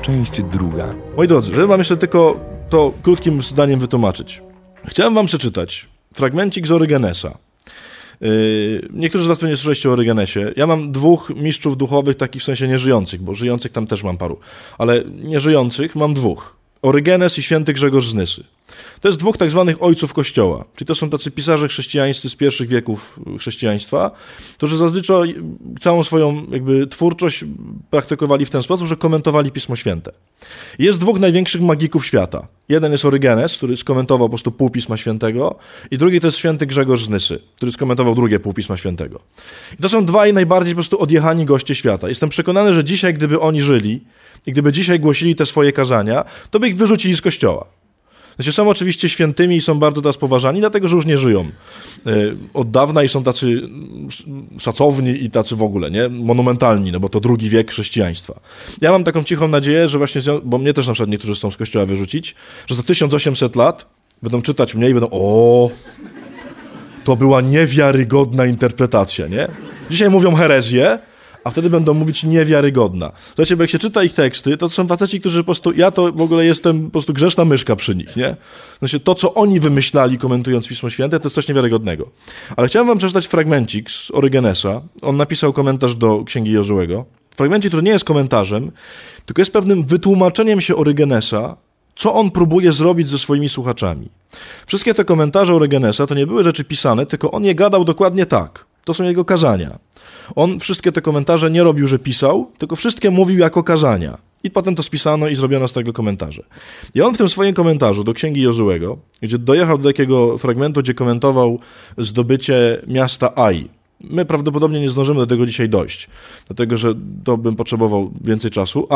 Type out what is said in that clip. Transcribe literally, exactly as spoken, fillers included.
Część druga. Moi drodzy, żeby wam jeszcze tylko to krótkim zdaniem wytłumaczyć. Chciałem wam przeczytać fragmencik z Orygenesa. Yy, niektórzy z was pewnie słyszeliście o Orygenesie. Ja mam dwóch mistrzów duchowych, takich w sensie nieżyjących, bo żyjących tam też mam paru, ale nieżyjących mam dwóch. Orygenes i święty Grzegorz z Nysy. To jest dwóch tak zwanych ojców Kościoła, czyli to są tacy pisarze chrześcijańscy z pierwszych wieków chrześcijaństwa, którzy zazwyczaj całą swoją jakby twórczość praktykowali w ten sposób, że komentowali Pismo Święte. Jest dwóch największych magików świata. Jeden jest Orygenes, który skomentował po prostu pół Pisma Świętego, i drugi to jest święty Grzegorz z Nysy, który skomentował drugie pół Pisma Świętego. I to są dwaj najbardziej po prostu odjechani goście świata. Jestem przekonany, że dzisiaj, gdyby oni żyli i gdyby dzisiaj głosili te swoje kazania, to by ich wyrzucili z kościoła. Znaczy, są oczywiście świętymi i są bardzo teraz poważani, dlatego że już nie żyją yy, od dawna i są tacy szacowni i tacy w ogóle, nie? Monumentalni, no bo to drugi wiek chrześcijaństwa. Ja mam taką cichą nadzieję, że właśnie, bo mnie też na przykład niektórzy chcą z kościoła wyrzucić, że za tysiąc osiemset lat będą czytać mnie i będą, o, to była niewiarygodna interpretacja, nie? Dzisiaj mówią herezję, a wtedy będą mówić niewiarygodna. Słuchajcie, bo jak się czyta ich teksty, to są faceci, którzy po prostu, ja to w ogóle jestem po prostu grzeszna myszka przy nich, nie? Znaczy, to, co oni wymyślali, komentując Pismo Święte, to jest coś niewiarygodnego. Ale chciałem wam przeczytać fragmencik z Orygenesa. On napisał komentarz do Księgi Jozuego. Fragmencik, który nie jest komentarzem, tylko jest pewnym wytłumaczeniem się Orygenesa, co on próbuje zrobić ze swoimi słuchaczami. Wszystkie te komentarze Orygenesa to nie były rzeczy pisane, tylko on je gadał dokładnie tak. To są jego kazania. On wszystkie te komentarze nie robił, że pisał, tylko wszystkie mówił jako kazania. I potem to spisano i zrobiono z tego komentarze. I on w tym swoim komentarzu do Księgi Jozuego, gdzie dojechał do takiego fragmentu, gdzie komentował zdobycie miasta Ai. My prawdopodobnie nie zdążymy do tego dzisiaj dojść, dlatego że to bym potrzebował więcej czasu.